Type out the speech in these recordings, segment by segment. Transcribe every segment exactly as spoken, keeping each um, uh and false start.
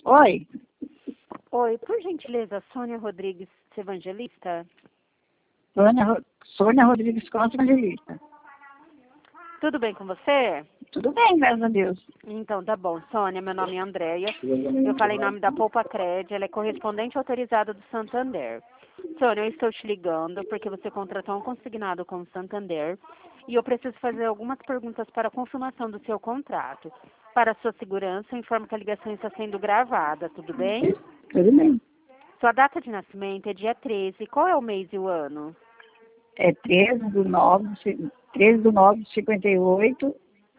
Oi, Oi, por gentileza, Sônia Rodrigues Evangelista? Sônia, Ro- Sônia Rodrigues Costa Evangelista. Tudo bem com você? Tudo bem, graças a Deus. Então, tá bom. Sônia, meu nome é Andréia. Eu falei em nome da Poupa Cred, ela é correspondente autorizada do Santander. Sônia, eu estou te ligando porque você contratou um consignado com o Santander e eu preciso fazer algumas perguntas para a confirmação do seu contrato. Para sua segurança, eu informo que a ligação está sendo gravada, tudo bem? Tudo bem. Sua data de nascimento é dia treze. Qual é o mês e o ano? É treze do nove, de- treze do nove de cinquenta e oito,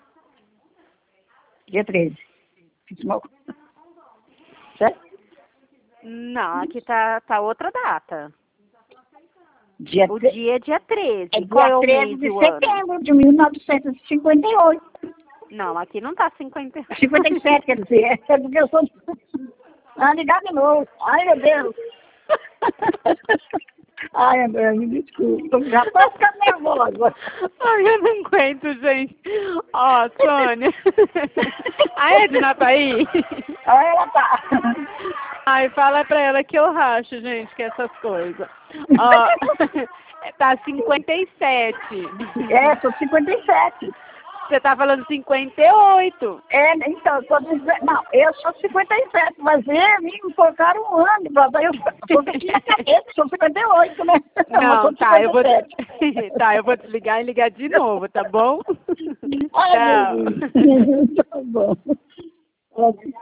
dia treze. Fiz mal. Certo? Não, aqui tá, tá outra data. Dia O tre- dia é dia treze. é Qual é dia o treze mês e de o ano? setembro de mil novecentos e cinquenta e oito. Não, aqui não tá cinquenta. cinquenta e sete, quer dizer, é porque eu sou... Ah, ligar de novo. Ai, meu Deus. Ai, André, me desculpa. Eu já tô ficando nervosa. Ai, eu não aguento, gente. Ó, Sônia. A Edna tá aí? Aí ela tá. Ai, fala pra ela que eu racho, gente, que essas coisas. Ó, tá cinquenta e sete. É, sou cinquenta e sete. Você tá falando cinquenta e oito. É, então, eu tô dizendo, não, eu sou cinquenta e sete, mas eles me colocaram um ano, papai, eu tô na minha cabeça, sou cinquenta e oito, né? Mas Não, sou tá, eu vou cinquenta e sete. tá, eu vou desligar e ligar de novo, tá bom? Ai, Tchau. meu Deus. Tá bom.